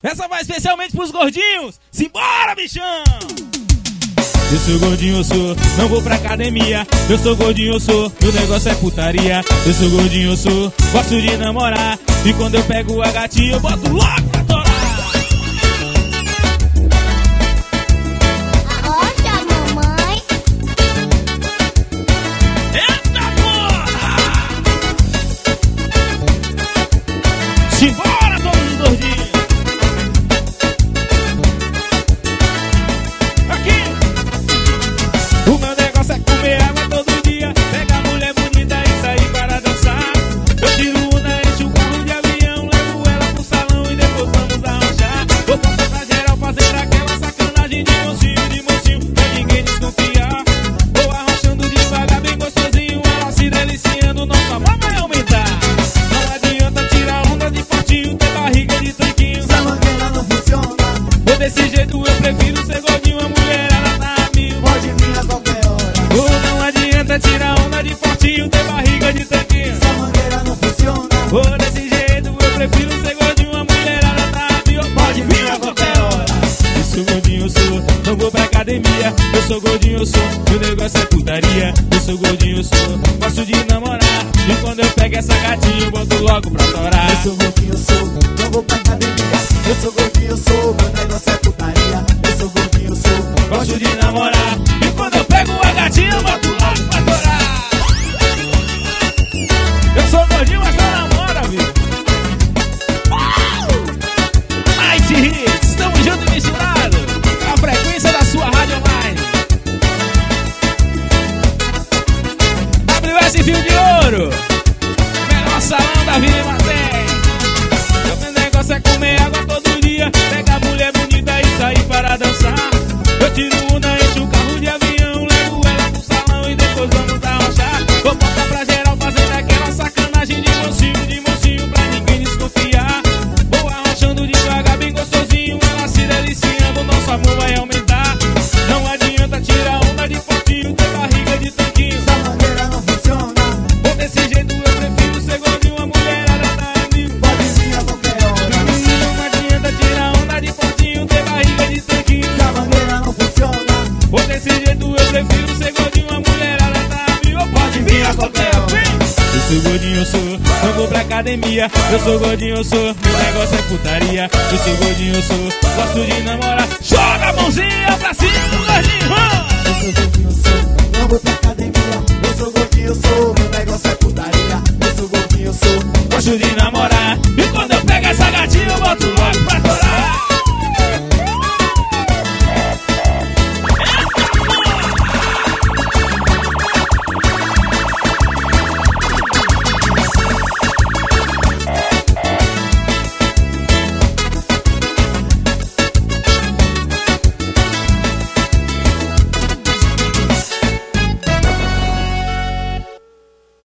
Essa vai especialmente pros gordinhos. Simbora, bichão! Eu sou gordinho, eu sou, não vou pra academia. Eu sou gordinho, eu sou, meu negócio é putaria. Eu sou gordinho, eu sou, gosto de namorar. E quando eu pego a gatinha, eu boto logo pra torar. Arrocha, mamãe. Eita porra! Simbora, todos os gordinhos! O meu negócio é comer água todo dia, pegar mulher bonita e sair para dançar. Eu tiro uma, encho o carro de avião, levo ela pro salão e depois vamos arranjar. Vou passar pra geral fazer aquela sacanagem de mocinho, pra ninguém desconfiar. Vou arrochando devagar, bem gostosinho, ela se deliciando, nosso amor vai aumentar. Não adianta tirar onda de fortinho, ter barriga de tanquinho. Essa mangueira não funciona. Ou desse jeito eu prefiro ser gordinho, a mulher ela tá a mil. Pode vir a qualquer hora. Ou não adianta tirar onda de fortinho, ter barriga de tanquinho. Essa mangueira não funciona. Ou desse jeito eu prefiro ser gordinho, a mulher ela tá a mil. Pode vir a qualquer hora. Eu sou gordinho, eu sou, não vou pra academia. Eu sou gordinho, eu sou, meu negócio é putaria. Eu sou gordinho, eu sou, gosto de namorar. E quando eu pego essa gatinha, eu boto logo pra torar. Eu sou gordinho, eu sou, não vou pra academia. Eu sou gordinho, eu sou, meu negócio é putaria. Eu sou gordinho, eu sou, Gosto de namorar. E quando eu pego a gatinha, eu boto logo pra torar. Eu sou gordinho, mas só namora, viu? Night Hits, estamos juntos e misturados. A frequência da sua rádio online. WS Fio de Ouro, menor salão da Vila Maté. Meu negócio é comer água todo dia, pegar mulher bonita e sair para dançar. Eu tiro uma, encho o carro de avião, levo ela pro salão e depois vamos arrochar. Vou botar pra geral fazendo aquela sacanagem de mocinho, pra ninguém desconfiar. Vou arrochando devagar, bem gostosinho, ela se deliciando, nosso amor vai aumentar. Não adianta tirar onda de fortinho, ter barriga de tanquinho. essa mangueira não funciona. Ou desse jeito eu prefiro ser gordinho, a mulher ela tá a mil. Pode vir a qualquer hora. Não adianta tirar onda de fortinho, ter barriga de tanquinho. Essa mangueira não funciona. Ou desse jeito eu prefiro ser gordinho, a mulher ela tá a mil. Pode vir a qualquer hora. Eu sou gordinho, eu sou, não vou pra academia. Eu sou gordinho, eu sou, meu negócio é putaria. Eu sou gordinho, eu sou, gosto de namorar. Joga a mãozinha pra cima, gordinho! Eu sou gordinho, eu sou, não vou pra academia. Eu sou gordinho, eu sou, meu negócio é putaria. Eu sou gordinho, eu sou, Gosto de namorar. E quando eu pego essa gatinha, eu boto logo pra torar.